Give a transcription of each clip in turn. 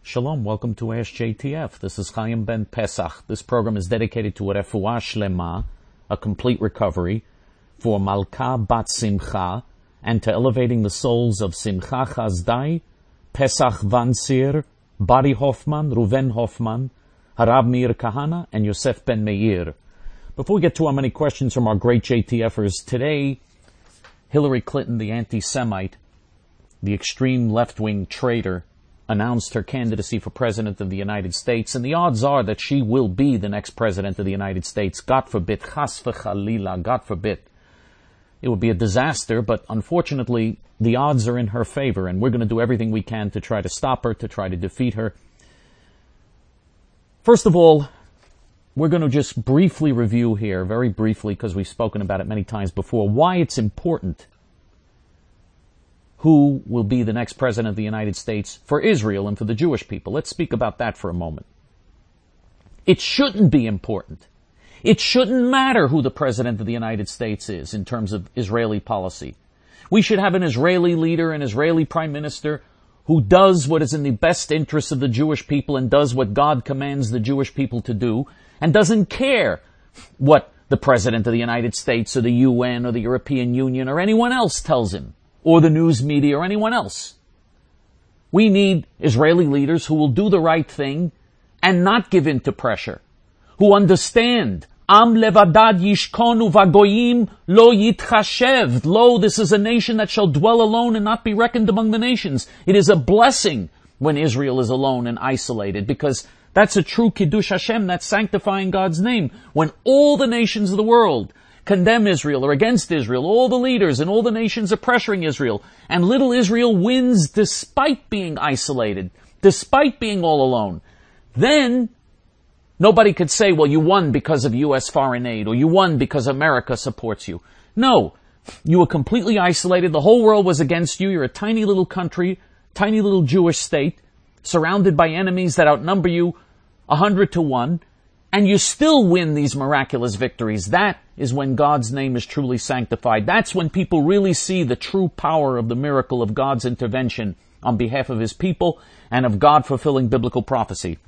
Shalom, welcome to Ask JTF. This is Chaim Ben Pesach. This program is dedicated to a refuah shlema, a complete recovery, for Malka Bat Simcha, and to elevating the souls of Simcha Chazdai, Pesach Vansir, Bari Hoffman, Ruven Hoffman, Harab Meir Kahana, and Yosef Ben Meir. Before we get to our many questions from our great JTFers, today, Hillary Clinton, the anti-Semite, the extreme left-wing traitor, announced her candidacy for President of the United States, and the odds are that she will be the next President of the United States. God forbid, chas v'chalila, God forbid. It would be a disaster, but unfortunately, the odds are in her favor, and we're going to do everything we can to try to stop her, to try to defeat her. First of all, we're going to just briefly review here, very briefly, because we've spoken about it many times before, why it's important who will be the next President of the United States for Israel and for the Jewish people. Let's speak about that for a moment. It shouldn't be important. It shouldn't matter who the President of the United States is in terms of Israeli policy. We should have an Israeli leader, an Israeli Prime Minister, who does what is in the best interest of the Jewish people and does what God commands the Jewish people to do, and doesn't care what the President of the United States or the UN or the European Union or anyone else tells him, or the news media or anyone else. We need Israeli leaders who will do the right thing and not give in to pressure, who understand, Am levadad yishkonu vagoyim lo yitchashev. Lo, this is a nation that shall dwell alone and not be reckoned among the nations. It is a blessing when Israel is alone and isolated, because that's a true Kiddush Hashem, that's sanctifying God's name. When all the nations of the world condemn Israel or against Israel, all the leaders and all the nations are pressuring Israel, and little Israel wins despite being isolated, despite being all alone, then nobody could say, well, you won because of U.S. foreign aid, or you won because America supports you. No, you were completely isolated, the whole world was against you, you're a tiny little country, tiny little Jewish state, surrounded by enemies that outnumber you 100 to 1, and you still win these miraculous victories. That is when God's name is truly sanctified. That's when people really see the true power of the miracle of God's intervention on behalf of His people and of God fulfilling biblical prophecy.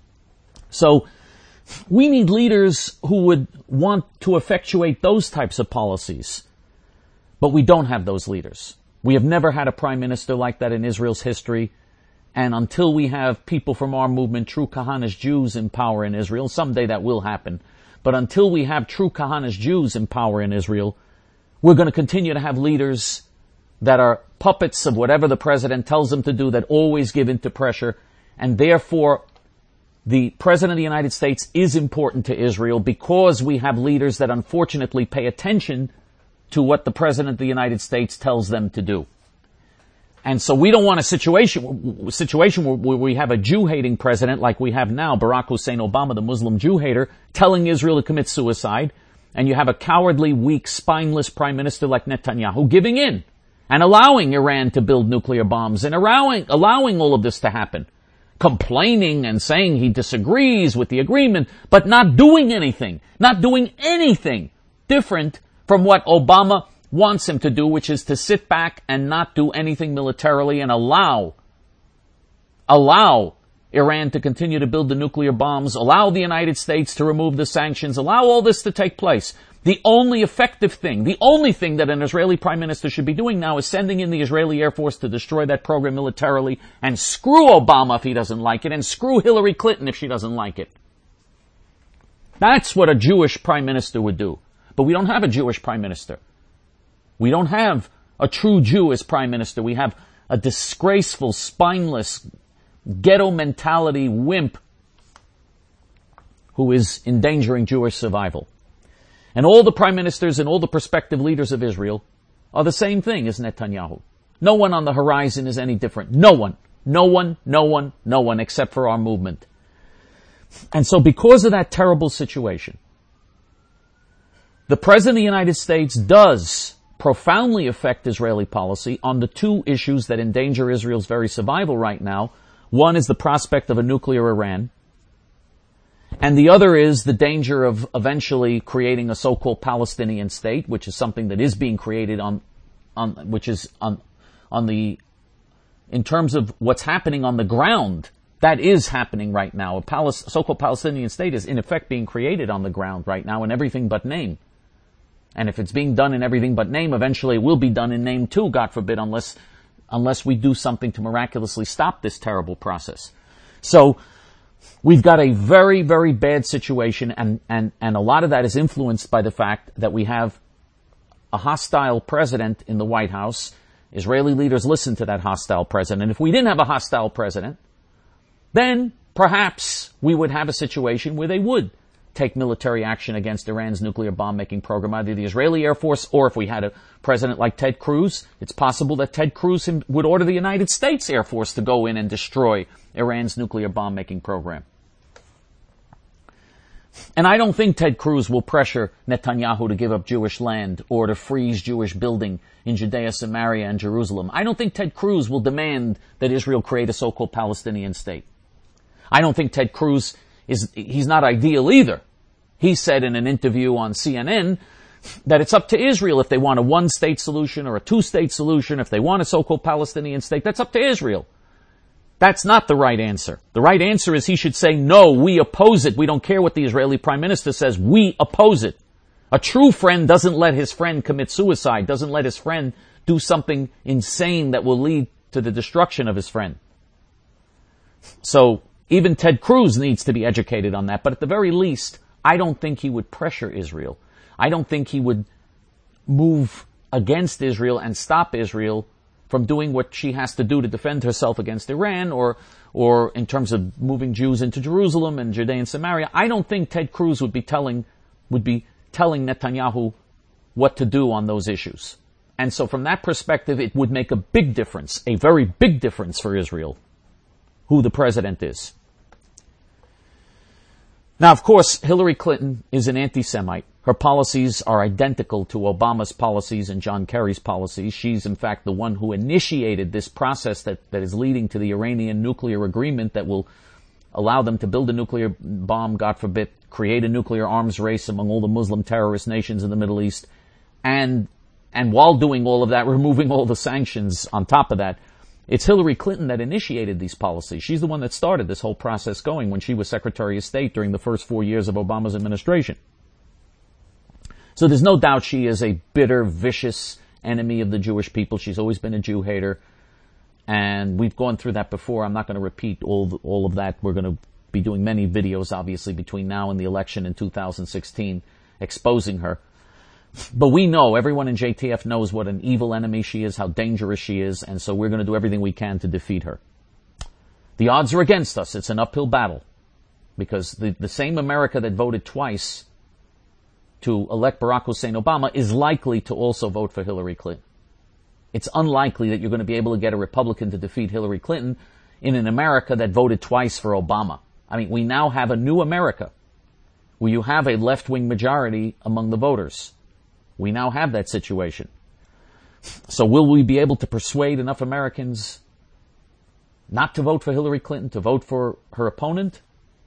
So, we need leaders who would want to effectuate those types of policies. But we don't have those leaders. We have never had a prime minister like that in Israel's history. And until we have people from our movement, true Kahanas Jews, in power in Israel, someday that will happen. But until we have true Kahanas Jews in power in Israel, we're going to continue to have leaders that are puppets of whatever the president tells them to do, that always give in to pressure. And therefore, the President of the United States is important to Israel because we have leaders that unfortunately pay attention to what the President of the United States tells them to do. And so we don't want a situation where we have a Jew-hating president like we have now, Barack Hussein Obama, the Muslim Jew-hater, telling Israel to commit suicide, and you have a cowardly, weak, spineless prime minister like Netanyahu giving in and allowing Iran to build nuclear bombs and allowing all of this to happen, complaining and saying he disagrees with the agreement, but not doing anything different from what Obama wants him to do, which is to sit back and not do anything militarily and allow Iran to continue to build the nuclear bombs, allow the United States to remove the sanctions, allow all this to take place. The only effective thing, the only thing that an Israeli prime minister should be doing now is sending in the Israeli Air Force to destroy that program militarily, and screw Obama if he doesn't like it, and screw Hillary Clinton if she doesn't like it. That's what a Jewish prime minister would do. But we don't have a Jewish prime minister. We don't have a true Jew as prime minister. We have a disgraceful, spineless, ghetto mentality wimp who is endangering Jewish survival. And all the prime ministers and all the prospective leaders of Israel are the same thing as Netanyahu. No one on the horizon is any different. No one, except for our movement. And so because of that terrible situation, the President of the United States does profoundly affect Israeli policy on the two issues that endanger Israel's very survival right now. One is the prospect of a nuclear Iran, and the other is the danger of eventually creating a so-called Palestinian state, which is something that is being created in terms of what's happening on the ground. That is happening right now. A so-called Palestinian state is in effect being created on the ground right now in everything but name. And if it's being done in everything but name, eventually it will be done in name too, God forbid, unless we do something to miraculously stop this terrible process. So, we've got a very, very bad situation, and a lot of that is influenced by the fact that we have a hostile president in the White House. Israeli leaders listen to that hostile president. If we didn't have a hostile president, then perhaps we would have a situation where they would take military action against Iran's nuclear bomb-making program, either the Israeli Air Force, or if we had a president like Ted Cruz, it's possible that Ted Cruz would order the United States Air Force to go in and destroy Iran's nuclear bomb-making program. And I don't think Ted Cruz will pressure Netanyahu to give up Jewish land or to freeze Jewish building in Judea, Samaria, and Jerusalem. I don't think Ted Cruz will demand that Israel create a so-called Palestinian state. I don't think Ted Cruz he's not ideal either. He said in an interview on CNN that it's up to Israel if they want a one-state solution or a two-state solution. If they want a so-called Palestinian state, that's up to Israel. That's not the right answer. The right answer is he should say, no, we oppose it. We don't care what the Israeli Prime Minister says. We oppose it. A true friend doesn't let his friend commit suicide, doesn't let his friend do something insane that will lead to the destruction of his friend. So, even Ted Cruz needs to be educated on that. But at the very least, I don't think he would pressure Israel. I don't think he would move against Israel and stop Israel from doing what she has to do to defend herself against Iran or in terms of moving Jews into Jerusalem and Judea and Samaria. I don't think Ted Cruz would be telling Netanyahu what to do on those issues. And so from that perspective, it would make a big difference, a very big difference for Israel, who the president is. Now, of course, Hillary Clinton is an anti-Semite. Her policies are identical to Obama's policies and John Kerry's policies. She's, in fact, the one who initiated this process that is leading to the Iranian nuclear agreement that will allow them to build a nuclear bomb, God forbid, create a nuclear arms race among all the Muslim terrorist nations in the Middle East, and while doing all of that, removing all the sanctions on top of that. It's Hillary Clinton that initiated these policies. She's the one that started this whole process going when she was Secretary of State during the first 4 years of Obama's administration. So there's no doubt she is a bitter, vicious enemy of the Jewish people. She's always been a Jew hater. And we've gone through that before. I'm not going to repeat all of that. We're going to be doing many videos, obviously, between now and the election in 2016, exposing her. But we know, everyone in JTF knows what an evil enemy she is, how dangerous she is, and so we're going to do everything we can to defeat her. The odds are against us. It's an uphill battle. Because the same America that voted twice to elect Barack Hussein Obama is likely to also vote for Hillary Clinton. It's unlikely that you're going to be able to get a Republican to defeat Hillary Clinton in an America that voted twice for Obama. I mean, we now have a new America where you have a left-wing majority among the voters. We now have that situation. So will we be able to persuade enough Americans not to vote for Hillary Clinton, to vote for her opponent?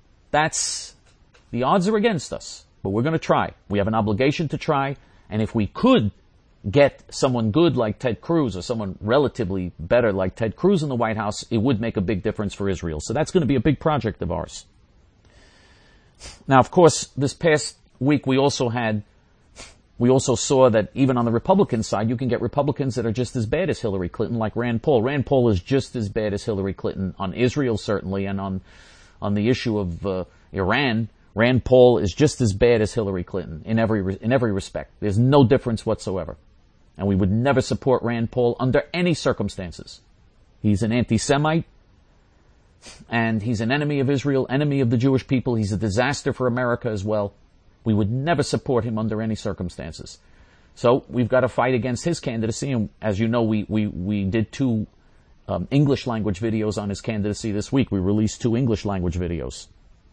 The odds are against us, but we're going to try. We have an obligation to try, and if we could get someone good like Ted Cruz or someone relatively better like Ted Cruz in the White House, it would make a big difference for Israel. So that's going to be a big project of ours. Now, of course, this past week we also saw that even on the Republican side, you can get Republicans that are just as bad as Hillary Clinton, like Rand Paul. Rand Paul is just as bad as Hillary Clinton on Israel, certainly, and on the issue of Iran. Rand Paul is just as bad as Hillary Clinton in every respect. There's no difference whatsoever. And we would never support Rand Paul under any circumstances. He's an anti-Semite, and he's an enemy of Israel, enemy of the Jewish people. He's a disaster for America as well. We would never support him under any circumstances. So we've got to fight against his candidacy. And as you know, we did 2 English language videos on his candidacy this week. We released 2 English language videos.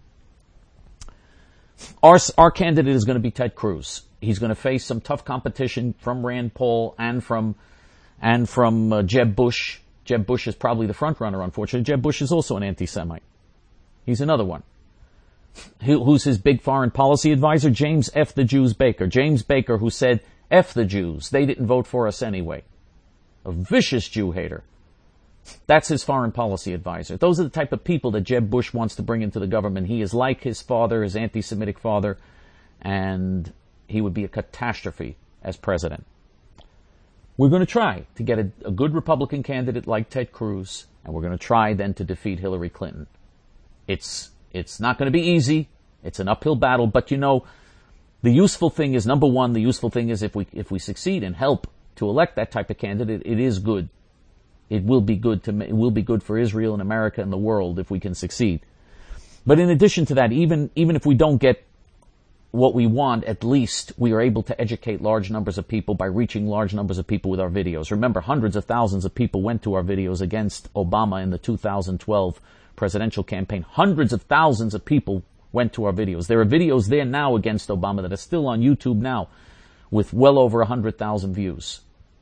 Our candidate is going to be Ted Cruz. He's going to face some tough competition from Rand Paul and from Jeb Bush. Jeb Bush is probably the front runner, unfortunately. Jeb Bush is also an anti-Semite. He's another one. Who's his big foreign policy advisor? James F. the Jews Baker. James Baker, who said, F the Jews. They didn't vote for us anyway. A vicious Jew hater. That's his foreign policy advisor. Those are the type of people that Jeb Bush wants to bring into the government. He is like his father, his anti-Semitic father, and he would be a catastrophe as president. We're going to try to get a good Republican candidate like Ted Cruz, and we're going to try then to defeat Hillary Clinton. It's not going to be easy. It's an uphill battle, but you know, the useful thing is, number one, the useful thing is if we succeed and help to elect that type of candidate, it is good. It will be good for Israel and America and the world if we can succeed. But in addition to that, even if we don't get what we want, at least we are able to educate large numbers of people by reaching large numbers of people with our videos. Remember, hundreds of thousands of people went to our videos against Obama in the 2012 presidential campaign. Hundreds of thousands of people went to our videos. There are videos there now against Obama that are still on YouTube now with well over 100,000 views.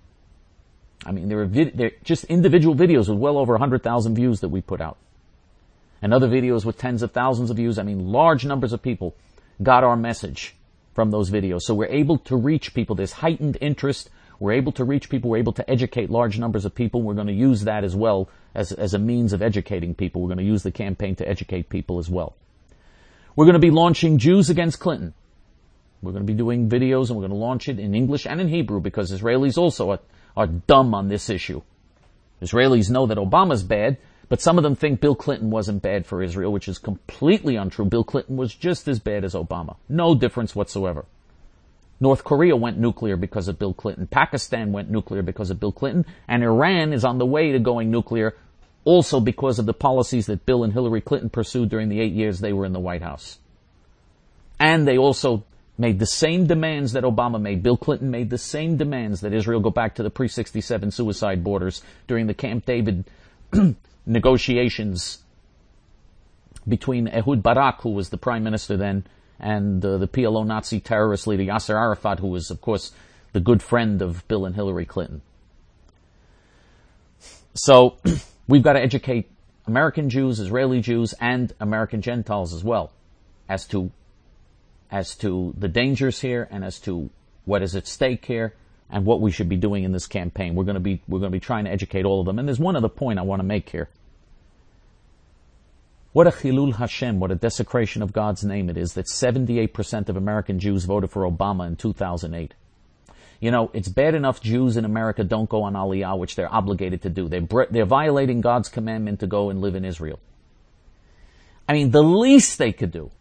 I mean, there are just individual videos with well over 100,000 views that we put out. And other videos with tens of thousands of views. I mean, large numbers of people got our message from those videos. So we're able to reach people. There's heightened interest. We're able to reach people. We're able to educate large numbers of people. We're going to use that as well as a means of educating people. We're going to use the campaign to educate people as well. We're going to be launching Jews Against Clinton. We're going to be doing videos, and we're going to launch it in English and in Hebrew because Israelis also are dumb on this issue. Israelis know that Obama's bad, but some of them think Bill Clinton wasn't bad for Israel, which is completely untrue. Bill Clinton was just as bad as Obama. No difference whatsoever. North Korea went nuclear because of Bill Clinton. Pakistan went nuclear because of Bill Clinton. And Iran is on the way to going nuclear also because of the policies that Bill and Hillary Clinton pursued during the 8 years they were in the White House. And they also made the same demands that Obama made. Bill Clinton made the same demands that Israel go back to the pre-67 suicide borders during the Camp David negotiations between Ehud Barak, who was the prime minister then, and the PLO Nazi terrorist leader Yasser Arafat, who was, of course, the good friend of Bill and Hillary Clinton. So we've got to educate American Jews, Israeli Jews, and American Gentiles as well as to the dangers here and as to what is at stake here and what we should be doing in this campaign. We're going to be trying to educate all of them. And there's one other point I want to make here. What a chilul Hashem, what a desecration of God's name it is that 78% of American Jews voted for Obama in 2008. You know, it's bad enough Jews in America don't go on Aliyah, which they're obligated to do. They're violating God's commandment to go and live in Israel. I mean, the least they could do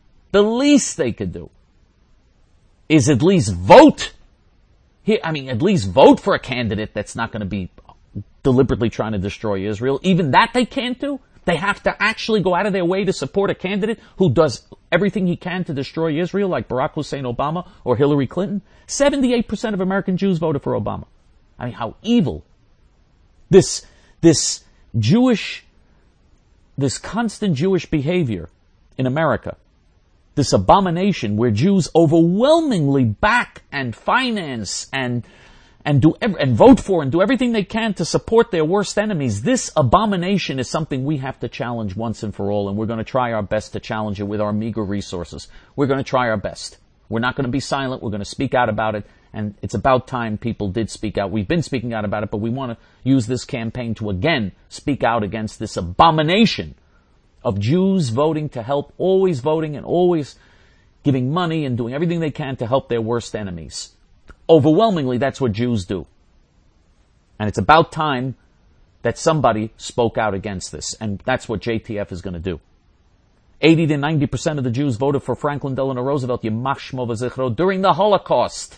is at least vote. At least vote for a candidate that's not going to be deliberately trying to destroy Israel. Even that they can't do. They have to actually go out of their way to support a candidate who does everything he can to destroy Israel, like Barack Hussein Obama or Hillary Clinton. 78% of American Jews voted for Obama. I mean, how evil. This constant Jewish behavior in America, this abomination where Jews overwhelmingly back and finance and vote for and do everything they can to support their worst enemies. This abomination is something we have to challenge once and for all, and we're going to try our best to challenge it with our meager resources. We're going to try our best. We're not going to be silent. We're going to speak out about it, and it's about time people did speak out. We've been speaking out about it, but we want to use this campaign to again speak out against this abomination of Jews voting to help, always voting and always giving money and doing everything they can to help their worst enemies. Overwhelmingly, that's what Jews do. And it's about time that somebody spoke out against this. And that's what JTF is going to do. 80 to 90% of the Jews voted for Franklin Delano Roosevelt, Yimach Shmo V'Zichro, during the Holocaust.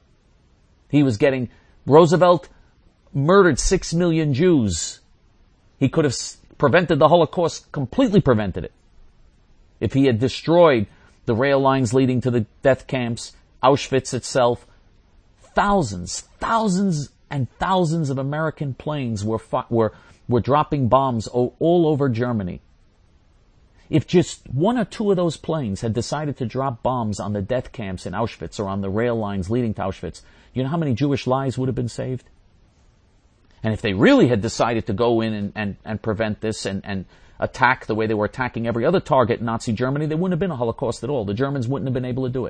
Roosevelt murdered 6 million Jews. He could have prevented the Holocaust, completely prevented it, if he had destroyed the rail lines leading to the death camps, Auschwitz itself. Thousands and thousands of American planes were dropping bombs all over Germany. If just one or two of those planes had decided to drop bombs on the death camps in Auschwitz or on the rail lines leading to Auschwitz, you know how many Jewish lives would have been saved? And if they really had decided to go in and prevent this and attack the way they were attacking every other target in Nazi Germany, there wouldn't have been a Holocaust at all. The Germans wouldn't have been able to do it.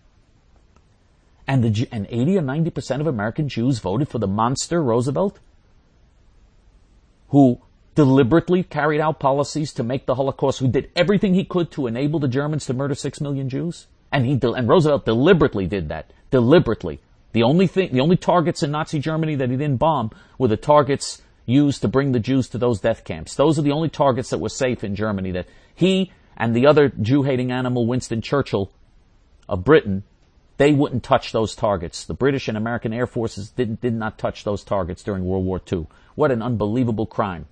And 80 or 90% of American Jews voted for the monster Roosevelt, who deliberately carried out policies to make the Holocaust, who did everything he could to enable the Germans to murder 6 million Jews. And Roosevelt deliberately did that. Deliberately. The only targets in Nazi Germany that he didn't bomb were the targets used to bring the Jews to those death camps. Those are the only targets that were safe in Germany, that he and the other Jew-hating animal, Winston Churchill of Britain, they wouldn't touch those targets. The British and American Air Forces did not touch those targets during World War II. What an unbelievable crime.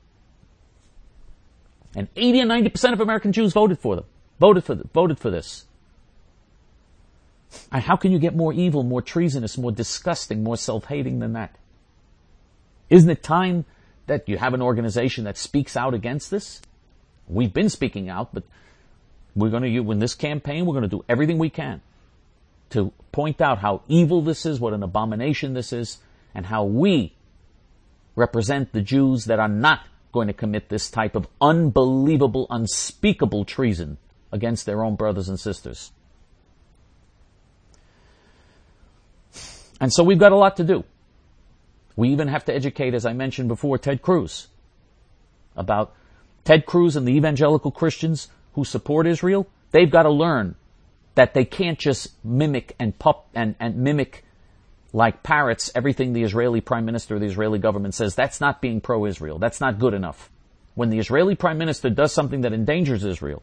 And 80 and 90% of American Jews voted for them. Voted for this. And how can you get more evil, more treasonous, more disgusting, more self-hating than that? Isn't it time that you have an organization that speaks out against this? We've been speaking out, but we're going to, in this campaign, we're going to do everything we can to point out how evil this is, what an abomination this is, and how we represent the Jews that are not going to commit this type of unbelievable, unspeakable treason against their own brothers and sisters. And so we've got a lot to do. We even have to educate, as I mentioned before, Ted Cruz. About Ted Cruz and the evangelical Christians who support Israel. They've got to learn that they can't just mimic and mimic like parrots everything the Israeli Prime Minister or the Israeli government says. That's not being pro-Israel. That's not good enough. When the Israeli Prime Minister does something that endangers Israel,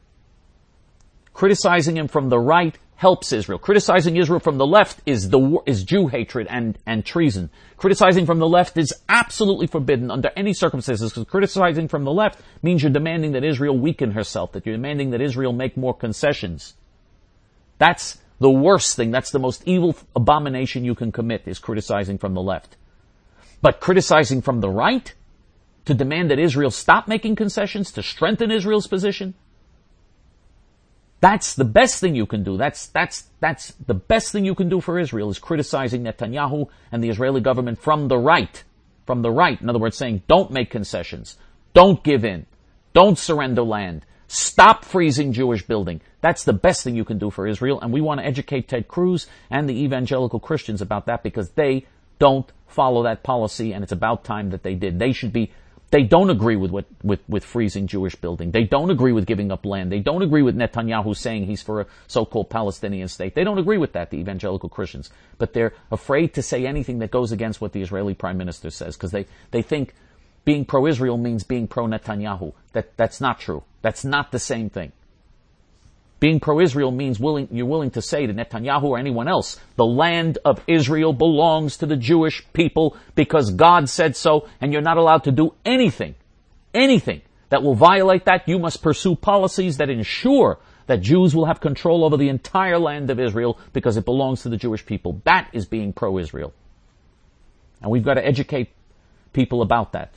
criticizing him from the right helps Israel. Criticizing Israel from the left is Jew hatred and treason. Criticizing from the left is absolutely forbidden under any circumstances, because criticizing from the left means you're demanding that Israel weaken herself, that you're demanding that Israel make more concessions. That's the worst thing. That's the most evil abomination you can commit, is criticizing from the left. But criticizing from the right, to demand that Israel stop making concessions, to strengthen Israel's position, that's the best thing you can do. That's the best thing you can do for Israel, is criticizing Netanyahu and the Israeli government from the right. From the right. In other words, saying, don't make concessions. Don't give in. Don't surrender land. Stop freezing Jewish building. That's the best thing you can do for Israel. And we want to educate Ted Cruz and the evangelical Christians about that, because they don't follow that policy, and it's about time that they did. They don't agree with freezing Jewish building. They don't agree with giving up land. They don't agree with Netanyahu saying he's for a so-called Palestinian state. They don't agree with that, the evangelical Christians. But they're afraid to say anything that goes against what the Israeli Prime Minister says, because they think being pro-Israel means being pro-Netanyahu. That's not true. That's not the same thing. Being pro-Israel means you're willing to say to Netanyahu or anyone else, the land of Israel belongs to the Jewish people because God said so, and you're not allowed to do anything that will violate that. You must pursue policies that ensure that Jews will have control over the entire land of Israel because it belongs to the Jewish people. That is being pro-Israel. And we've got to educate people about that.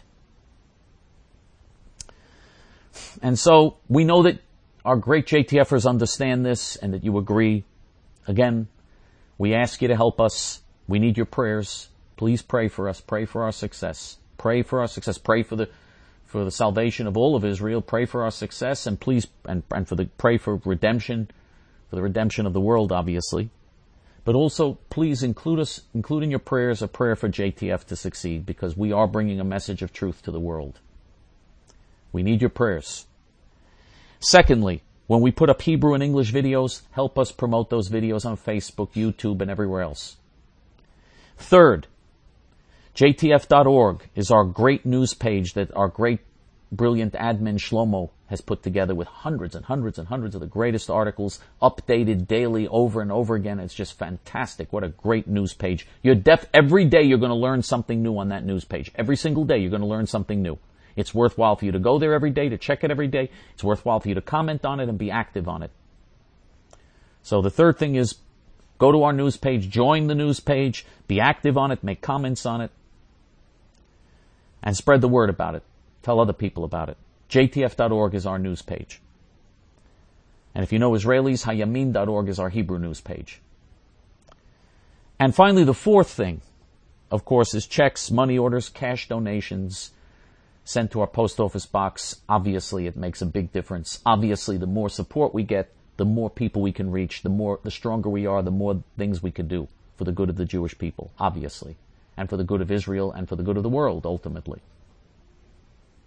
And so we know that our great JTFers understand this and that you agree. Again, we ask you to help us. We need your prayers. Please pray for us. Pray for our success. Pray for our success. Pray for the salvation of all of Israel. Pray for our success, and please pray for redemption, for the redemption of the world, obviously. But also, please include in your prayers a prayer for JTF to succeed, because we are bringing a message of truth to the world. We need your prayers. Secondly, when we put up Hebrew and English videos, help us promote those videos on Facebook, YouTube, and everywhere else. Third, JTF.org is our great news page that our great, brilliant admin Shlomo has put together, with hundreds and hundreds and hundreds of the greatest articles, updated daily over and over again. It's just fantastic. What a great news page. Every day you're going to learn something new on that news page. Every single day you're going to learn something new. It's worthwhile for you to go there every day, to check it every day. It's worthwhile for you to comment on it and be active on it. So the third thing is, go to our news page, join the news page, be active on it, make comments on it, and spread the word about it. Tell other people about it. JTF.org is our news page. And if you know Israelis, Hayamin.org is our Hebrew news page. And finally, the fourth thing, of course, is checks, money orders, cash donations sent to our post office box. Obviously, it makes a big difference. Obviously, the more support we get, the more people we can reach, the stronger we are, the more things we can do for the good of the Jewish people, obviously, and for the good of Israel and for the good of the world, ultimately.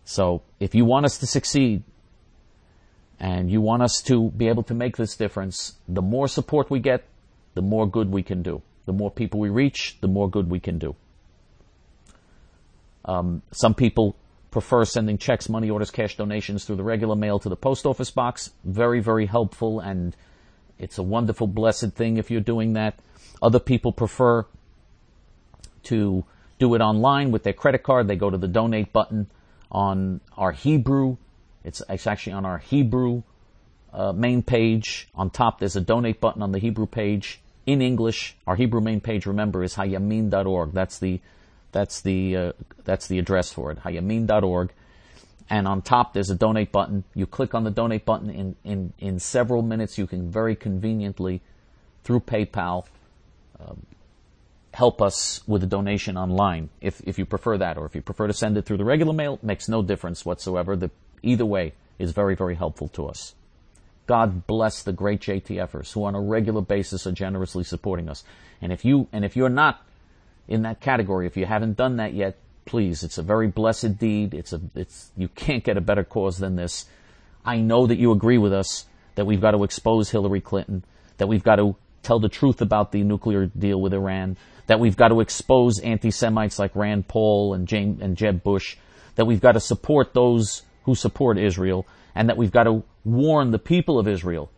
So if you want us to succeed and you want us to be able to make this difference, the more support we get, the more good we can do. The more people we reach, the more good we can do. Some people prefer sending checks, money orders, cash donations through the regular mail to the post office box. Very, very helpful, and it's a wonderful, blessed thing if you're doing that. Other people prefer to do it online with their credit card. They go to the donate button on our Hebrew. It's actually on our Hebrew main page. On top, there's a donate button on the Hebrew page in English. Our Hebrew main page, remember, is hayamin.org. That's the address for it, hayamin.org. And on top, there's a donate button. You click on the donate button. In several minutes, you can very conveniently, through PayPal, help us with a donation online, if you prefer that. Or if you prefer to send it through the regular mail, it makes no difference whatsoever. Either way is very, very helpful to us. God bless the great JTFers who on a regular basis are generously supporting us. And if you're not in that category, if you haven't done that yet, please, it's a very blessed deed. You can't get a better cause than this. I know that you agree with us that we've got to expose Hillary Clinton, that we've got to tell the truth about the nuclear deal with Iran, that we've got to expose anti-Semites like Rand Paul and Jeb Bush, that we've got to support those who support Israel, and that we've got to warn the people of Israel,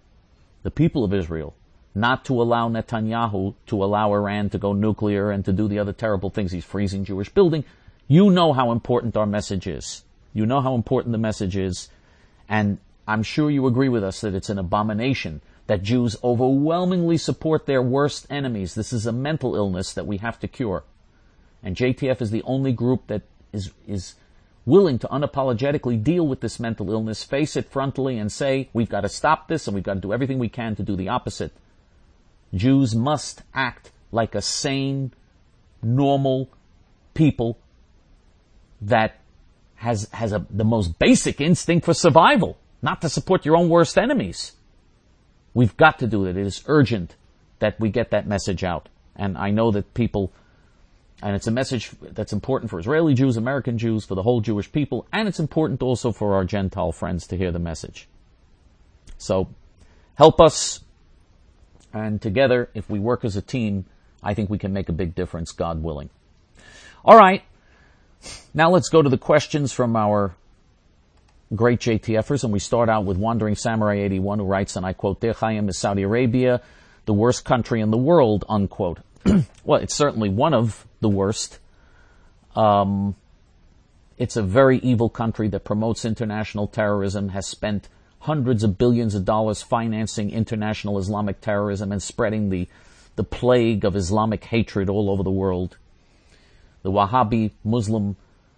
not to allow Netanyahu to allow Iran to go nuclear and to do the other terrible things. He's freezing Jewish building. You know how important our message is. You know how important the message is. And I'm sure you agree with us that it's an abomination that Jews overwhelmingly support their worst enemies. This is a mental illness that we have to cure. And JTF is the only group that is willing to unapologetically deal with this mental illness, face it frontally and say, we've got to stop this and we've got to do everything we can to do the opposite. Jews must act like a sane, normal people that has the most basic instinct for survival, not to support your own worst enemies. We've got to do it. It is urgent that we get that message out. And I know that people, and it's a message that's important for Israeli Jews, American Jews, for the whole Jewish people, and it's important also for our Gentile friends to hear the message. So, help us, and together, if we work as a team, I think we can make a big difference, God willing. All right. Now let's go to the questions from our great JTFers, and we start out with Wandering Samurai 81, who writes, and I quote, Dear Chaim, is Saudi Arabia the worst country in the world, unquote. Well, it's certainly one of the worst. It's a very evil country that promotes international terrorism, has spent hundreds of billions of dollars financing international Islamic terrorism and spreading the plague of Islamic hatred all over the world. The Wahhabi Muslim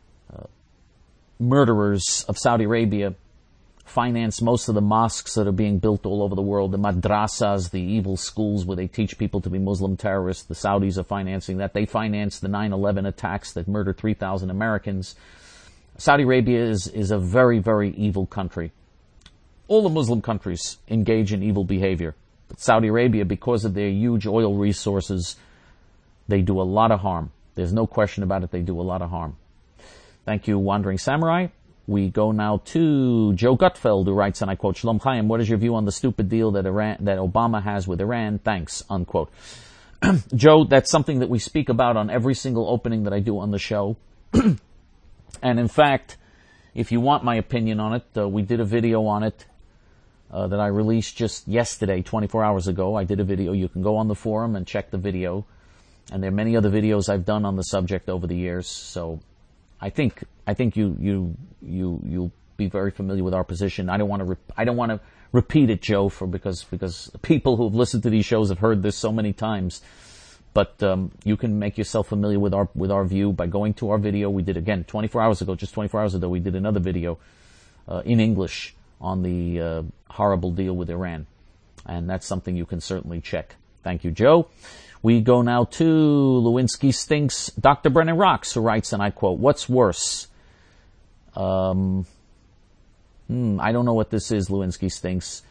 murderers of Saudi Arabia finance most of the mosques that are being built all over the world. The madrasas, the evil schools where they teach people to be Muslim terrorists, the Saudis are financing that. They finance the 9/11 attacks that murdered 3,000 Americans. Saudi Arabia is a very, very evil country. All the Muslim countries engage in evil behavior. But Saudi Arabia, because of their huge oil resources, they do a lot of harm. There's no question about it, they do a lot of harm. Thank you, Wandering Samurai. We go now to Joe Gutfeld, who writes, and I quote, Shalom Chaim, what is your view on the stupid deal that Obama has with Iran? Thanks, unquote. Joe, that's something that we speak about on every single opening that I do on the show. And in fact, if you want my opinion on it, we did a video on it that I released just yesterday, 24 hours ago. I did a video. You can go on the forum and check the video. And there are many other videos I've done on the subject over the years. So I think you'll be very familiar with our position. I don't want to repeat it, Joe, because people who have listened to these shows have heard this so many times. But you can make yourself familiar with our view by going to our video. We did, again, 24 hours ago, we did another video in English on the horrible deal with Iran. And that's something you can certainly check. Thank you, Joe. We go now to Lewinsky Stinks, Dr. Brennan Rocks, who writes, and I quote, what's worse? I don't know what this is, Lewinsky Stinks.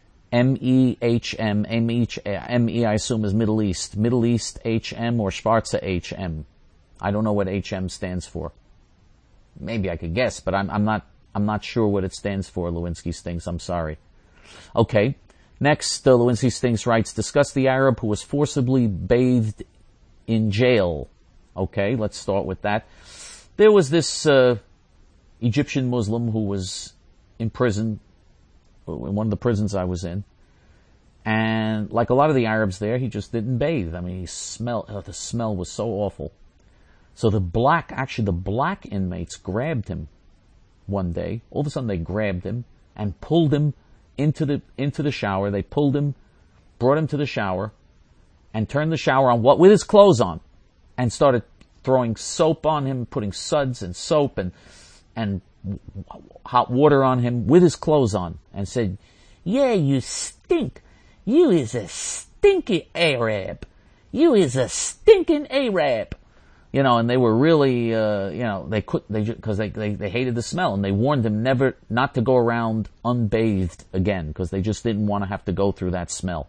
MEHM, ME I assume is Middle East. Middle East HM or Schwarze HM. I don't know what HM stands for. maybe I could guess, but I'm not sure what it stands for, Lewinsky Stinks. I'm sorry. Okay. Next, Lewinsky Stinks writes, discuss the Arab who was forcibly bathed in jail. Okay, let's start with that. There was this Egyptian Muslim who was in prison, in one of the prisons I was in. And like a lot of the Arabs there, he just didn't bathe. I mean, the smell was so awful. So the black inmates grabbed him one day. All of a sudden they grabbed him and pulled him into the shower. They pulled him, brought him to the shower, and turned the shower on with his clothes on, and started throwing soap on him, putting suds and soap and hot water on him with his clothes on, and said, "Yeah, you stink. You is a stinky Arab. You is a stinking Arab." And they were really, because they hated the smell, and they warned him not to go around unbathed again, because they just didn't want to have to go through that smell.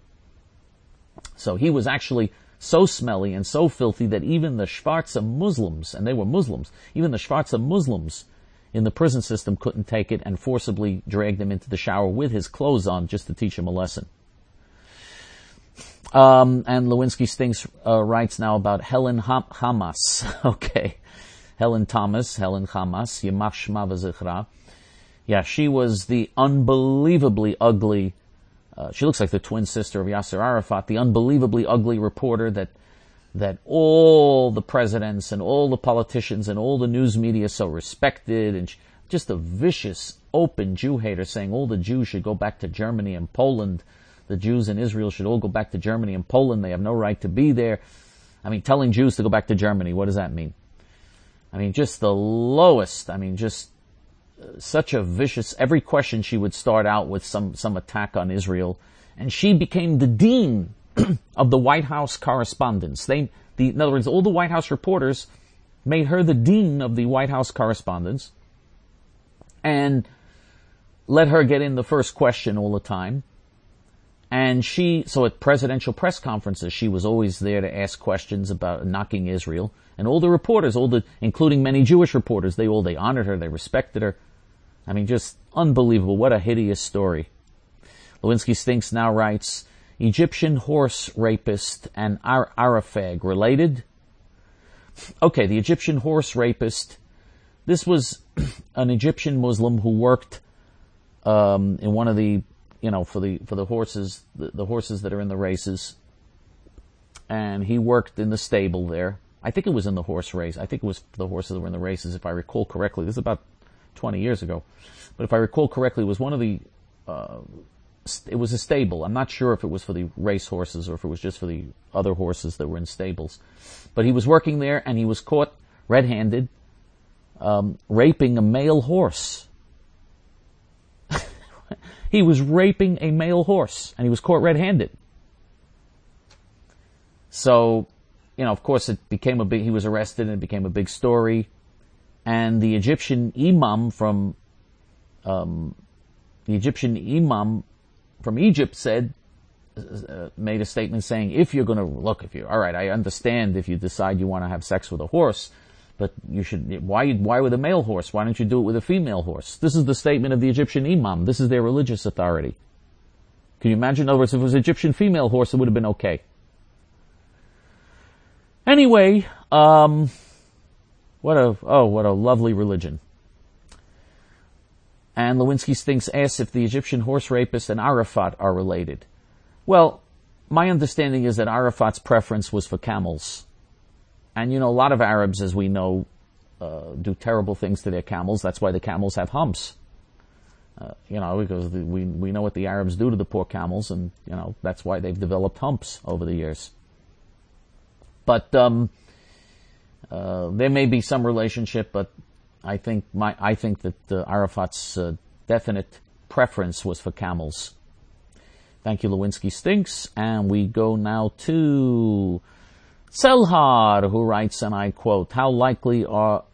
So he was actually so smelly and so filthy that even the Schwarze Muslims, and they were Muslims, even the Schwarze Muslims in the prison system couldn't take it and forcibly dragged him into the shower with his clothes on just to teach him a lesson. And Lewinsky Stinks writes now about Helen Hamas. Okay. Helen Hamas, Yamach Shema v'Zichra. Yeah, she was the unbelievably ugly, she looks like the twin sister of Yasser Arafat, the unbelievably ugly reporter that all the presidents and all the politicians and all the news media so respected, and just a vicious, open Jew hater saying all the Jews should go back to Germany and Poland. The Jews in Israel should all go back to Germany and Poland. They have no right to be there. I mean, telling Jews to go back to Germany, what does that mean? I mean, just the lowest. I mean, just such a vicious. Every question she would start out with some attack on Israel, and she became the dean of the White House correspondents. In other words, all the White House reporters made her the dean of the White House correspondents, and let her get in the first question all the time. And so at presidential press conferences, she was always there to ask questions about knocking Israel. And all the reporters, including many Jewish reporters, they honored her, they respected her. I mean, just unbelievable. What a hideous story. Lewinsky Stinks now writes, Egyptian horse rapist and Arafag related? Okay, the Egyptian horse rapist. This was an Egyptian Muslim who worked in one of the for the horses, the horses that are in the races. And he worked in the stable there. I think it was in the horse race. I think it was the horses that were in the races, if I recall correctly. This is about 20 years ago. But if I recall correctly, it was one of the, it was a stable. I'm not sure if it was for the race horses or if it was just for the other horses that were in stables. But he was working there and he was caught red-handed, raping a male horse. He was raping a male horse, and he was caught red-handed. So, of course, he was arrested, and it became a big story. And the Egyptian imam from Egypt made a statement saying, all right, I understand if you decide you want to have sex with a horse, but why with a male horse? Why don't you do it with a female horse? This is the statement of the Egyptian imam. This is their religious authority. Can you imagine? In other words, if it was an Egyptian female horse, it would have been okay. Anyway, what a lovely religion. And Lewinsky Stinks asks if the Egyptian horse rapist and Arafat are related. Well, my understanding is that Arafat's preference was for camels. And a lot of Arabs, as we know, do terrible things to their camels. That's why the camels have humps. Because we know what the Arabs do to the poor camels, and, that's why they've developed humps over the years. But, there may be some relationship, but I think that Arafat's definite preference was for camels. Thank you, Lewinsky Stinks. And we go now to Selhar, who writes, and I quote, how likely are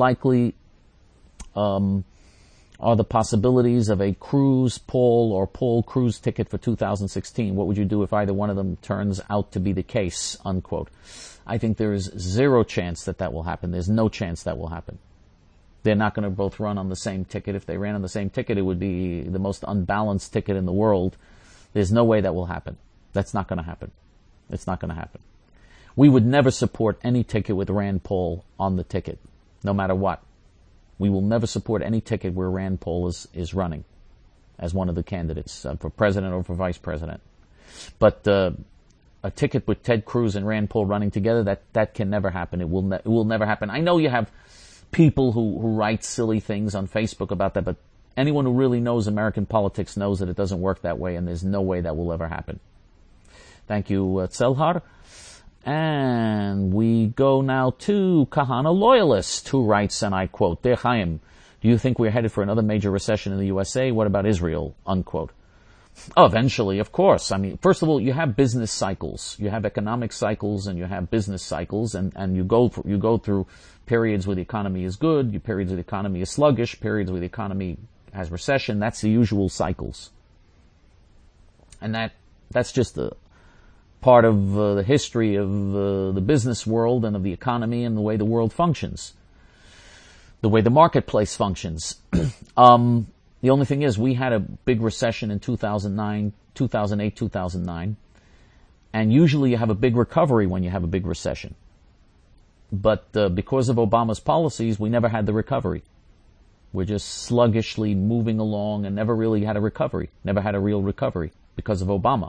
the possibilities of a Paul cruise ticket for 2016? What would you do if either one of them turns out to be the case? Unquote. I think there is zero chance that will happen. There's no chance that will happen. They're not going to both run on the same ticket. If they ran on the same ticket, it would be the most unbalanced ticket in the world. There's no way that will happen. That's not going to happen. It's not going to happen. We would never support any ticket with Rand Paul on the ticket, no matter what. We will never support any ticket where Rand Paul is running as one of the candidates for president or for vice president. But a ticket with Ted Cruz and Rand Paul running together, that can never happen. It will never happen. I know you have people who write silly things on Facebook about that, but anyone who really knows American politics knows that it doesn't work that way, and there's no way that will ever happen. Thank you, Tselhar. And we go now to Kahana Loyalist, who writes, and I quote, Dear Chaim, do you think we're headed for another major recession in the USA? What about Israel? Unquote. Oh, eventually, of course. I mean, first of all, you have business cycles. You have economic cycles and you have business cycles, and you go through periods where the economy is good, periods where the economy is sluggish, periods where the economy has recession. That's the usual cycles. And that's just the part of the history of the business world and of the economy and the way the world functions, the way the marketplace functions. The only thing is, we had a big recession in 2008, 2009, and usually you have a big recovery when you have a big recession. But because of Obama's policies, we never had the recovery. We're just sluggishly moving along and never really had a recovery, never had a real recovery because of Obama.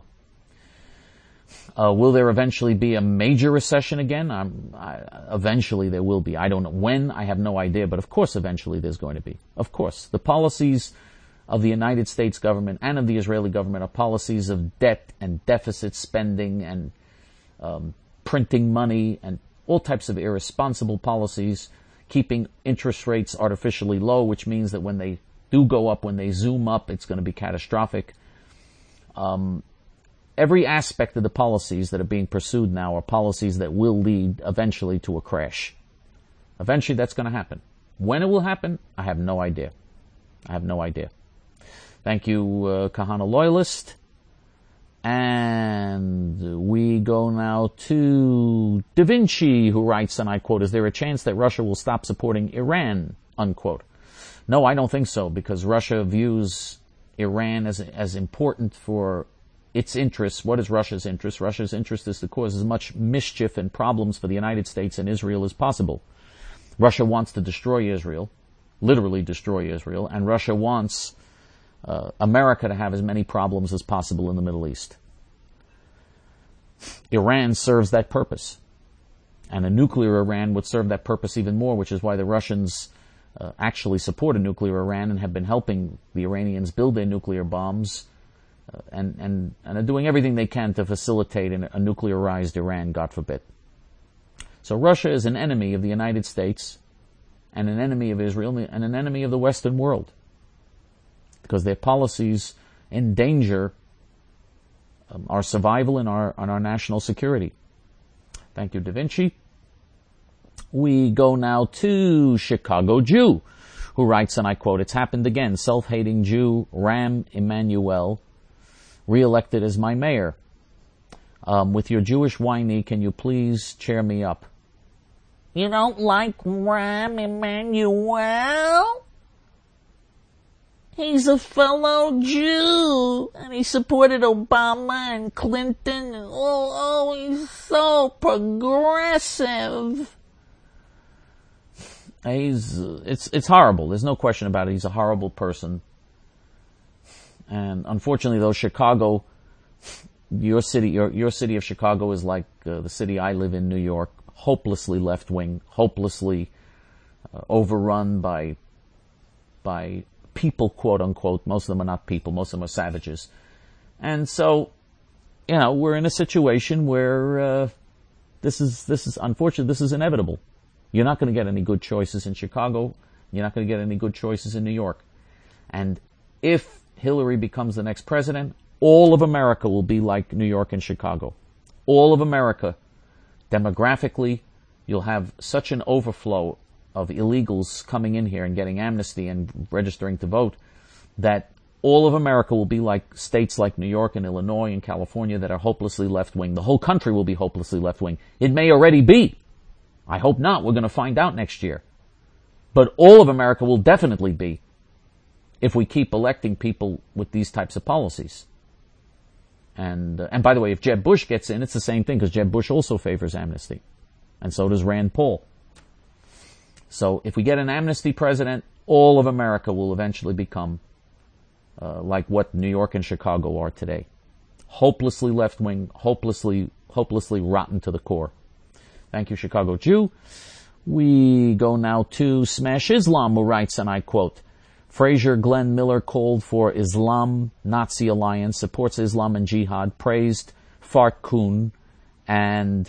Will there eventually be a major recession again? Eventually there will be. I don't know when. I have no idea. But of course eventually there's going to be. Of course. The policies of the United States government and of the Israeli government are policies of debt and deficit spending and printing money and all types of irresponsible policies, keeping interest rates artificially low, which means that when they do go up, when they zoom up, it's going to be catastrophic. Every aspect of the policies that are being pursued now are policies that will lead eventually to a crash. Eventually that's going to happen. When it will happen, I have no idea. I have no idea. Thank you, Kahana Loyalist. And we go now to Da Vinci, who writes, and I quote, is there a chance that Russia will stop supporting Iran? Unquote. No, I don't think so, because Russia views Iran as important for its interests. What is Russia's interest? Russia's interest is to cause as much mischief and problems for the United States and Israel as possible. Russia wants to destroy Israel, literally destroy Israel, and Russia wants America to have as many problems as possible in the Middle East. Iran serves that purpose. And a nuclear Iran would serve that purpose even more, which is why the Russians actually support a nuclear Iran and have been helping the Iranians build their nuclear bombs and are doing everything they can to facilitate a nuclearized Iran, God forbid. So Russia is an enemy of the United States and an enemy of Israel and an enemy of the Western world because their policies endanger our survival and our national security. Thank you, Da Vinci. We go now to Chicago Jew, who writes, and I quote, it's happened again. Self-hating Jew Ram Emanuel re-elected as my mayor. With your Jewish whiny, can you please cheer me up? You don't like Ram Emanuel? He's a fellow Jew, and he supported Obama and Clinton. He's so progressive. It's horrible. There's no question about it. He's a horrible person. And unfortunately, though, Chicago, your city of Chicago is like the city I live in, New York, hopelessly left-wing, hopelessly overrun by people, quote unquote. Most of them are not people. Most of them are savages. And so, we're in a situation where this is unfortunate. This is inevitable. You're not going to get any good choices in Chicago. You're not going to get any good choices in New York. And if Hillary becomes the next president, all of America will be like New York and Chicago. All of America, demographically, you'll have such an overflow of illegals coming in here and getting amnesty and registering to vote that all of America will be like states like New York and Illinois and California that are hopelessly left-wing. The whole country will be hopelessly left-wing. It may already be. I hope not. We're going to find out next year. But all of America will definitely be if we keep electing people with these types of policies. And by the way, if Jeb Bush gets in, it's the same thing, because Jeb Bush also favors amnesty. And so does Rand Paul. So if we get an amnesty president, all of America will eventually become like what New York and Chicago are today. Hopelessly left-wing, hopelessly rotten to the core. Thank you, Chicago Jew. We go now to Smash Islam, who writes, and I quote, Fraser Glenn Miller called for Islam-Nazi alliance, supports Islam and jihad, praised Fart Kuhn and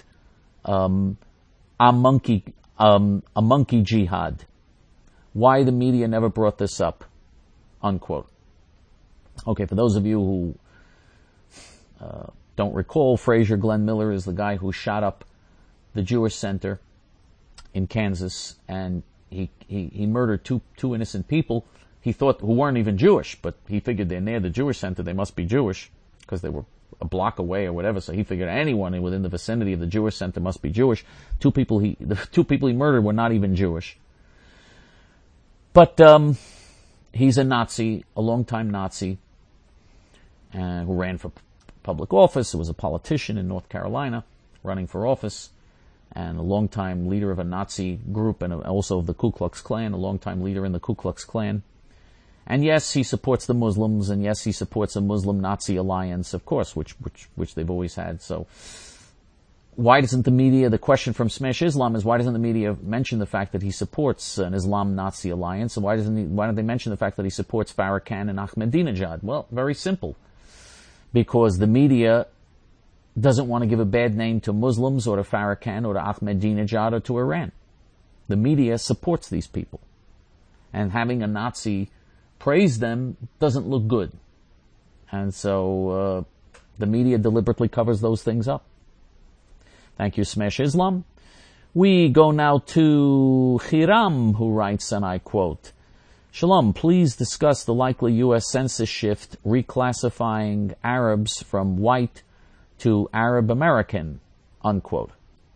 a monkey jihad. Why the media never brought this up? Unquote. Okay, for those of you who don't recall, Fraser Glenn Miller is the guy who shot up the Jewish Center in Kansas, and he murdered two innocent people. He thought, who weren't even Jewish, but he figured they're near the Jewish Center, they must be Jewish, because they were a block away or whatever. So he figured anyone within the vicinity of the Jewish Center must be Jewish. The two people he murdered were not even Jewish. But he's a Nazi, a longtime Nazi, who ran for public office, who was a politician in North Carolina, running for office, and a longtime leader of a Nazi group, and also of the Ku Klux Klan, a longtime leader in the Ku Klux Klan. And yes, he supports the Muslims, and yes, he supports a Muslim-Nazi alliance, of course, which they've always had. So why doesn't the media, the question from Smash Islam is, why doesn't the media mention the fact that he supports an Islam-Nazi alliance, and why don't they mention the fact that he supports Farrakhan and Ahmadinejad? Well, very simple. Because the media doesn't want to give a bad name to Muslims or to Farrakhan or to Ahmadinejad or to Iran. The media supports these people. And having a Nazi praise them doesn't look good. And so the media deliberately covers those things up. Thank you, Smash Islam. We go now to Hiram, who writes, and I quote, Shalom, please discuss the likely U.S. census shift reclassifying Arabs from white to Arab American, unquote.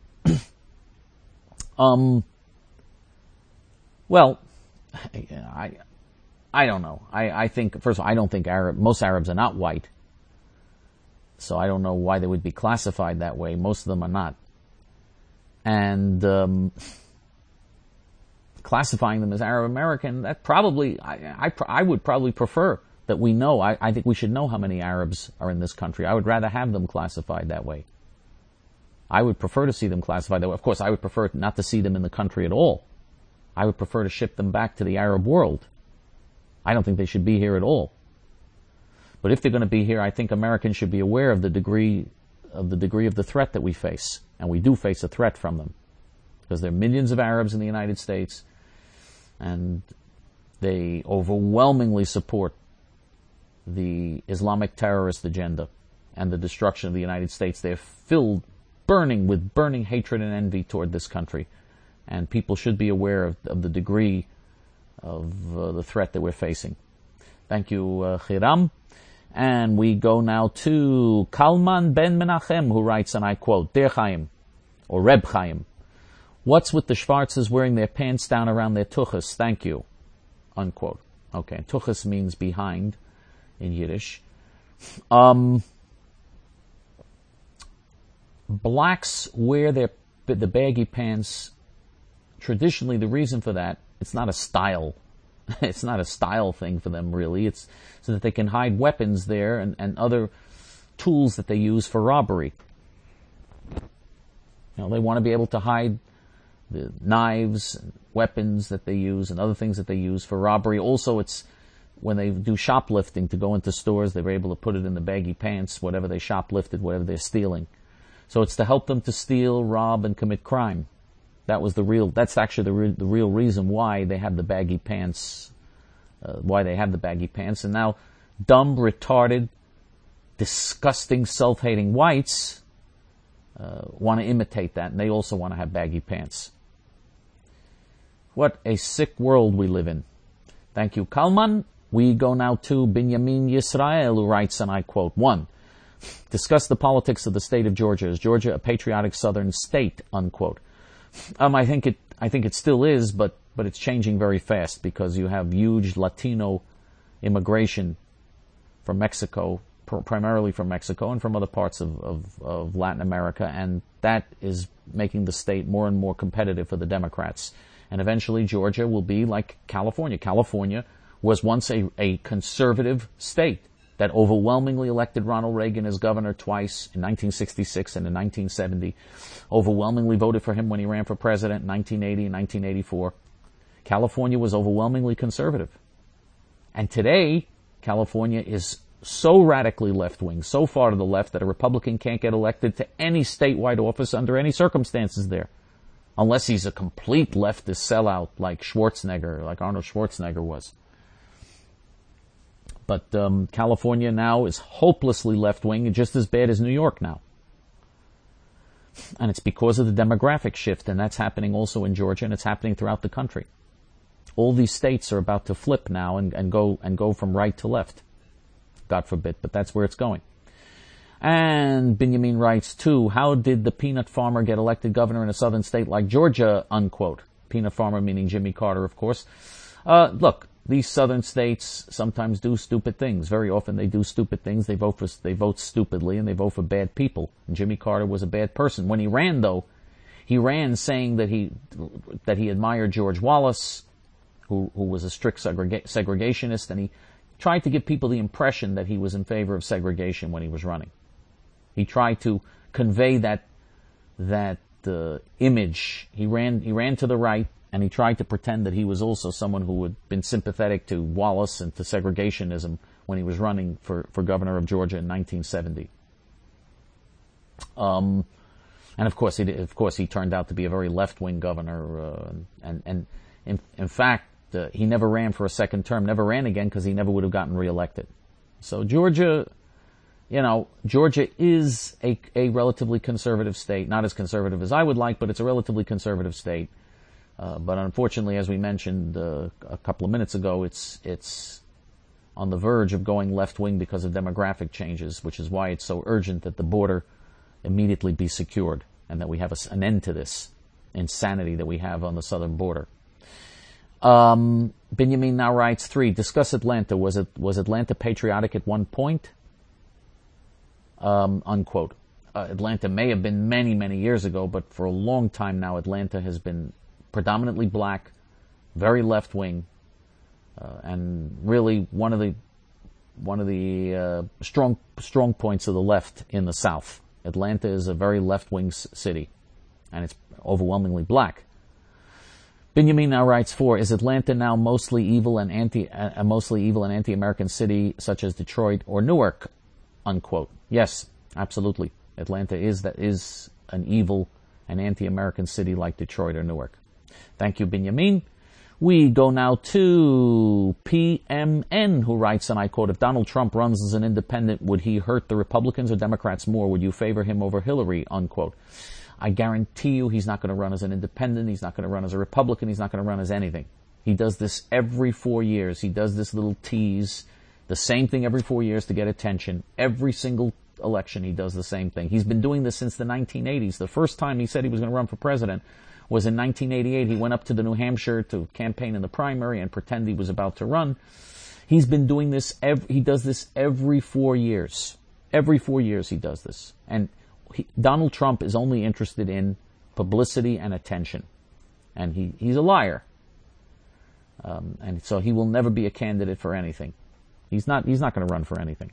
Well, I don't know. I think, first of all, I don't think most Arabs are not white. So I don't know why they would be classified that way. Most of them are not. And classifying them as Arab American, that probably, I would probably prefer that we know. I think we should know how many Arabs are in this country. I would rather have them classified that way. I would prefer to see them classified that way. Of course, I would prefer not to see them in the country at all. I would prefer to ship them back to the Arab world. I don't think they should be here at all. But if they're going to be here, I think Americans should be aware of the degree of the threat that we face. And we do face a threat from them. Because there are millions of Arabs in the United States, and they overwhelmingly support the Islamic terrorist agenda and the destruction of the United States. They're burning with burning hatred and envy toward this country. And people should be aware of the degree of the threat that we're facing. Thank you, Hiram. And we go now to Kalman Ben Menachem, who writes, and I quote, Der Chaim, or Reb Chaim, what's with the Schwarzes wearing their pants down around their tuchas? Thank you, unquote. Okay, tuchas means behind in Yiddish. Blacks wear the baggy pants. Traditionally, the reason for that, it's not a style. It's not a style thing for them, really. It's so that they can hide weapons there and other tools that they use for robbery. You know, they want to be able to hide the knives, and weapons that they use, and other things that they use for robbery. Also, it's when they do shoplifting to go into stores, they're able to put it in the baggy pants, whatever they shoplifted, whatever they're stealing. So it's to help them to steal, rob, and commit crime. That's actually the real reason why they have the baggy pants, And now, dumb, retarded, disgusting, self-hating whites want to imitate that, and they also want to have baggy pants. What a sick world we live in. Thank you, Kalman. We go now to Binyamin Yisrael, who writes, and I quote, 1. Discuss the politics of the state of Georgia. Is Georgia a patriotic southern state? Unquote. I think it still is, but but it's changing very fast because you have huge Latino immigration from Mexico, primarily from Mexico and from other parts of Latin America, and that is making the state more and more competitive for the Democrats. And eventually Georgia will be like California. California was once a conservative state that overwhelmingly elected Ronald Reagan as governor twice, in 1966 and in 1970, overwhelmingly voted for him when he ran for president in 1980 and 1984. California was overwhelmingly conservative. And today, California is so radically left-wing, so far to the left, that a Republican can't get elected to any statewide office under any circumstances there, unless he's a complete leftist sellout like Schwarzenegger, like Arnold Schwarzenegger was. But California now is hopelessly left-wing and just as bad as New York now. And it's because of the demographic shift, and that's happening also in Georgia, and it's happening throughout the country. All these states are about to flip now and go from right to left. God forbid, but that's where it's going. And Benjamin writes, too, how did the peanut farmer get elected governor in a southern state like Georgia, unquote. Peanut farmer meaning Jimmy Carter, of course. Look, these southern states sometimes do stupid things. Very often they do stupid things. They vote stupidly, and they vote for bad people. And Jimmy Carter was a bad person. When he ran, though, he ran saying that he admired George Wallace, who was a strict segregationist, and he tried to give people the impression that he was in favor of segregation when he was running. He tried to convey that image. He ran to the right, and he tried to pretend that he was also someone who had been sympathetic to Wallace and to segregationism when he was running for governor of Georgia in 1970. And of course he turned out to be a very left-wing governor, and in fact he never ran for a second term, never ran again because he never would have gotten reelected. So Georgia is a relatively conservative state, not as conservative as I would like, but it's a relatively conservative state. But unfortunately, as we mentioned a couple of minutes ago, it's on the verge of going left-wing because of demographic changes, which is why it's so urgent that the border immediately be secured and that we have an end to this insanity that we have on the southern border. Benjamin now writes 3. Discuss Atlanta. Was Atlanta patriotic at one point? Unquote. Atlanta may have been many, many years ago, but for a long time now, Atlanta has been predominantly black, very left-wing, and really one of the strong points of the left in the South. Atlanta is a very left-wing city, and it's overwhelmingly black. Benjamin now writes 4. Is Atlanta now mostly evil and anti-American city such as Detroit or Newark? Unquote. Yes, absolutely. Atlanta is an evil and anti-American city like Detroit or Newark. Thank you, Benjamin. We go now to PMN, who writes, and I quote, if Donald Trump runs as an independent, would he hurt the Republicans or Democrats more? Would you favor him over Hillary? Unquote. I guarantee you he's not going to run as an independent. He's not going to run as a Republican. He's not going to run as anything. He does this every 4 years. He does this little tease, the same thing every 4 years to get attention. Every single election he does the same thing. He's been doing this since the 1980s. The first time he said he was going to run for president was in 1988. He went up to the New Hampshire to campaign in the primary and pretend he was about to run. He's been doing this, he does this every 4 years. Every 4 years he does this. And Donald Trump is only interested in publicity and attention. And he's a liar. And so he will never be a candidate for anything. He's not going to run for anything.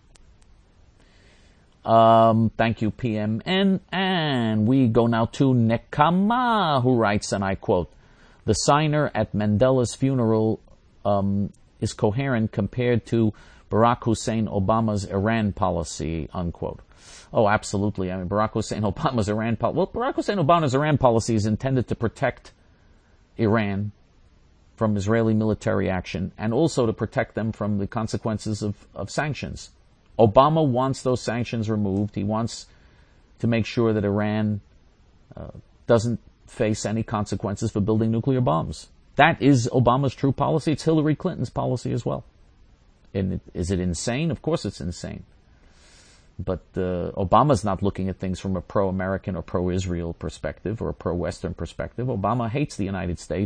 Thank you, PMN. And we go now to Nekama, who writes, and I quote, the signer at Mandela's funeral is coherent compared to Barack Hussein Obama's Iran policy, unquote. Oh, absolutely. I mean, Barack Hussein Obama's Iran policy. Well, Barack Hussein Obama's Iran policy is intended to protect Iran from Israeli military action and also to protect them from the consequences of sanctions. Obama wants those sanctions removed. He wants to make sure that Iran doesn't face any consequences for building nuclear bombs. That is Obama's true policy. It's Hillary Clinton's policy as well. And is it insane? Of course it's insane. But Obama's not looking at things from a pro-American or pro-Israel perspective or a pro-Western perspective. Obama hates the United States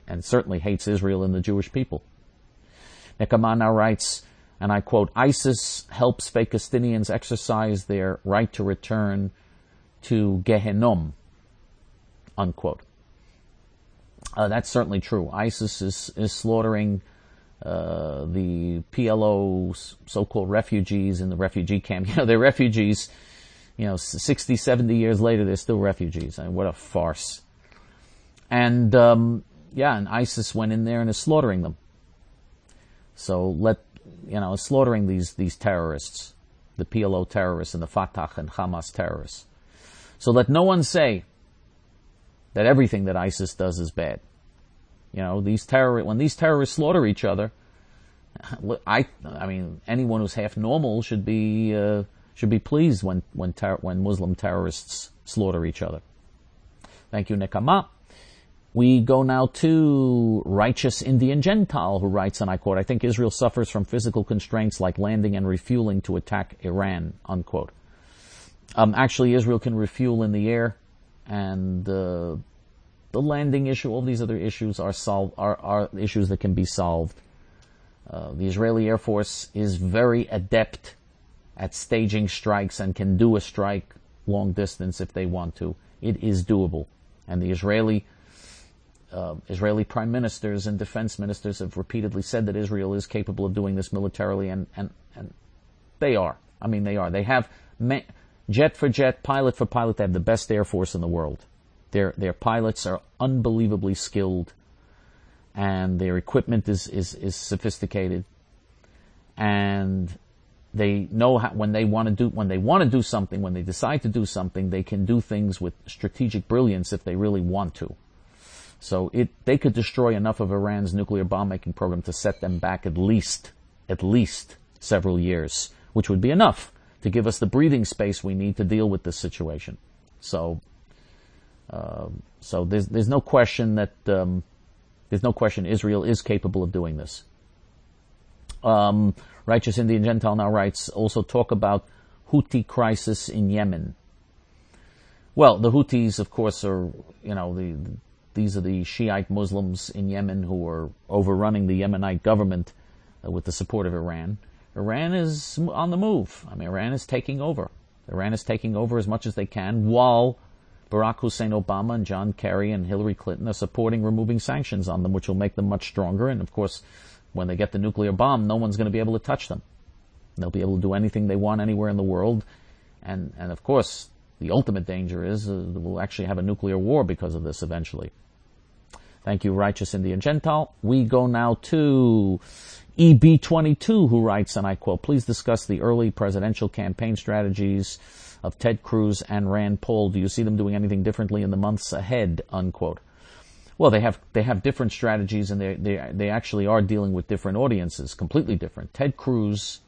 and certainly hates Israel and the Jewish people. Nekama now writes, and I quote, ISIS helps Palestinians exercise their right to return to Gehenom, unquote. That's certainly true. ISIS is slaughtering the PLO so-called refugees in the refugee camp. They're refugees, 60, 70 years later, they're still refugees. I mean, what a farce. And, and ISIS went in there and is slaughtering them. So slaughtering these terrorists, the PLO terrorists and the Fatah and Hamas terrorists. So let no one say that everything that ISIS does is bad. When these terrorists slaughter each other, I mean, anyone who's half normal should be pleased when Muslim terrorists slaughter each other. Thank you, Nekama. We go now to Righteous Indian Gentile, who writes, and I quote, I think Israel suffers from physical constraints like landing and refueling to attack Iran, unquote. Actually, Israel can refuel in the air, and the landing issue, all these other issues are issues that can be solved. The Israeli Air Force is very adept at staging strikes and can do a strike long distance if they want to. It is doable. And the Israeli prime ministers and defense ministers have repeatedly said that Israel is capable of doing this militarily, and they are. I mean, they are. They have jet for jet, pilot for pilot. They have the best air force in the world. Their pilots are unbelievably skilled, and their equipment is sophisticated, and they know how, when they want to do something, when they decide to do something, they can do things with strategic brilliance if they really want to. So they could destroy enough of Iran's nuclear bomb-making program to set them back at least several years, which would be enough to give us the breathing space we need to deal with this situation. So there's no question that Israel is capable of doing this. Righteous Indian Gentile now writes, also talk about Houthi crisis in Yemen. Well, the Houthis, of course, are these are the Shiite Muslims in Yemen who are overrunning the Yemenite government with the support of Iran. Iran is on the move. I mean, Iran is taking over. Iran is taking over as much as they can, while Barack Hussein Obama and John Kerry and Hillary Clinton are supporting removing sanctions on them, which will make them much stronger. And of course, when they get the nuclear bomb, no one's going to be able to touch them. They'll be able to do anything they want anywhere in the world. And of course, the ultimate danger is we'll actually have a nuclear war because of this eventually. Thank you, Righteous Indian Gentile. We go now to EB22, who writes, and I quote, please discuss the early presidential campaign strategies of Ted Cruz and Rand Paul. Do you see them doing anything differently in the months ahead, unquote? Well, they have different strategies, and they actually are dealing with different audiences, completely different. Ted Cruz,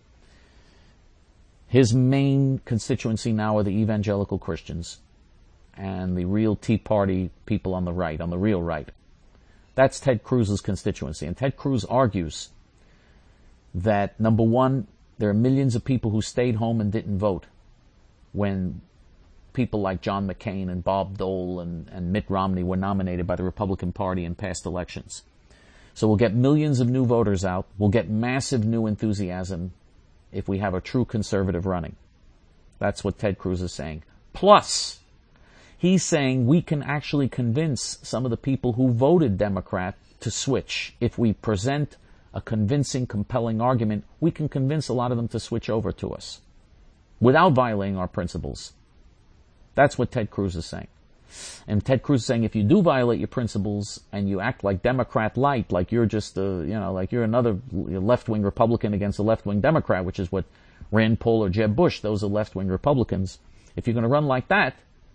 his main constituency now are the evangelical Christians and the real Tea Party people on the right, on the real right. That's Ted Cruz's constituency. And Ted Cruz argues that, number one, there are millions of people who stayed home and didn't vote when people like John McCain and Bob Dole and Mitt Romney were nominated by the Republican Party in past elections. So we'll get millions of new voters out. We'll get massive new enthusiasm if we have a true conservative running. That's what Ted Cruz is saying. Plus, he's saying we can actually convince some of the people who voted Democrat to switch. If we present a convincing, compelling argument, we can convince a lot of them to switch over to us without violating our principles. That's what Ted Cruz is saying. And Ted Cruz is saying if you do violate your principles and you act like Democrat light, like you're just like you're another left-wing Republican against a left-wing Democrat, which is what Rand Paul or Jeb Bush, those are left-wing Republicans. If you're going to run like that,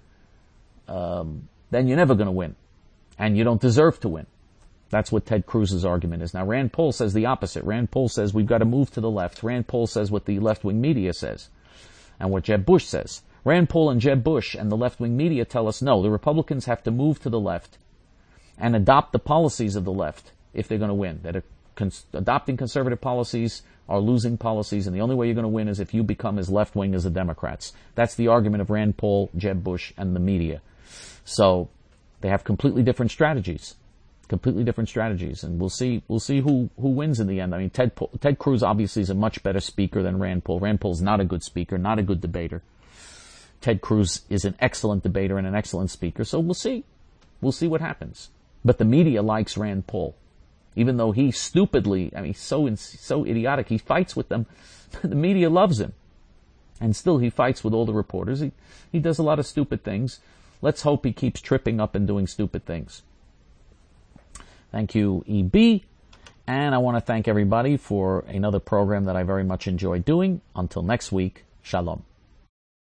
then you're never going to win. And you don't deserve to win. That's what Ted Cruz's argument is. Now, Rand Paul says the opposite. Rand Paul says we've got to move to the left. Rand Paul says what the left-wing media says and what Jeb Bush says. Rand Paul and Jeb Bush and the left-wing media tell us, no, the Republicans have to move to the left and adopt the policies of the left if they're going to win. That adopting conservative policies are losing policies, and the only way you're going to win is if you become as left-wing as the Democrats. That's the argument of Rand Paul, Jeb Bush, and the media. So they have completely different strategies. Completely different strategies, and we'll see who wins in the end. I mean, Ted Cruz obviously is a much better speaker than Rand Paul. Rand Paul's not a good speaker, not a good debater. Ted Cruz is an excellent debater and an excellent speaker, so we'll see. We'll see what happens. But the media likes Rand Paul. Even though he stupidly, I mean, so idiotic, he fights with them. The media loves him. And still he fights with all the reporters. He does a lot of stupid things. Let's hope he keeps tripping up and doing stupid things. Thank you, EB. And I want to thank everybody for another program that I very much enjoy doing. Until next week, Shalom.